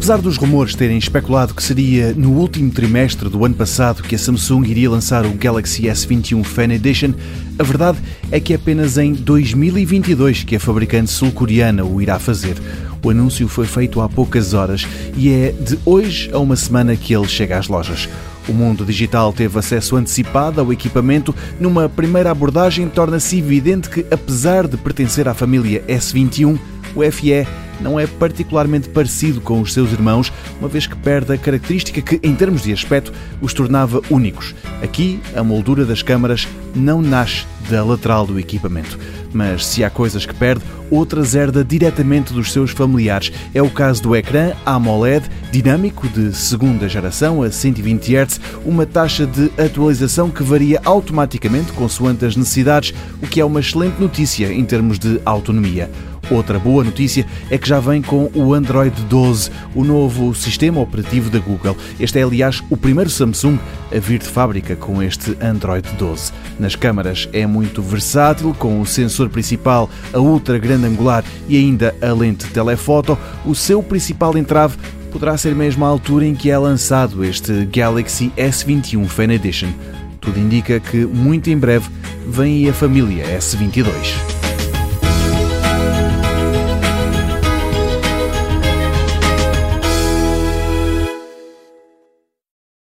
Apesar dos rumores terem especulado que seria no último trimestre do ano passado que a Samsung iria lançar o Galaxy S21 Fan Edition, a verdade é que é apenas em 2022 que a fabricante sul-coreana o irá fazer. O anúncio foi feito há poucas horas e é de hoje a uma semana que ele chega às lojas. O mundo digital teve acesso antecipado ao equipamento. Numa primeira abordagem, torna-se evidente que, apesar de pertencer à família S21, o FE não é particularmente parecido com os seus irmãos, uma vez que perde a característica que, em termos de aspecto, os tornava únicos. Aqui, a moldura das câmaras não nasce da lateral do equipamento. Mas se há coisas que perde, outras herda diretamente dos seus familiares. É o caso do ecrã AMOLED, dinâmico, de segunda geração a 120 Hz, uma taxa de atualização que varia automaticamente consoante as necessidades, o que é uma excelente notícia em termos de autonomia. Outra boa notícia é que já vem com o Android 12, o novo sistema operativo da Google. Este é, aliás, o primeiro Samsung a vir de fábrica com este Android 12. Nas câmaras é muito versátil, com o sensor principal, a ultra grande angular e ainda a lente telefoto. O seu principal entrave poderá ser mesmo a altura em que é lançado este Galaxy S21 Fan Edition. Tudo indica que muito em breve vem aí a família S22.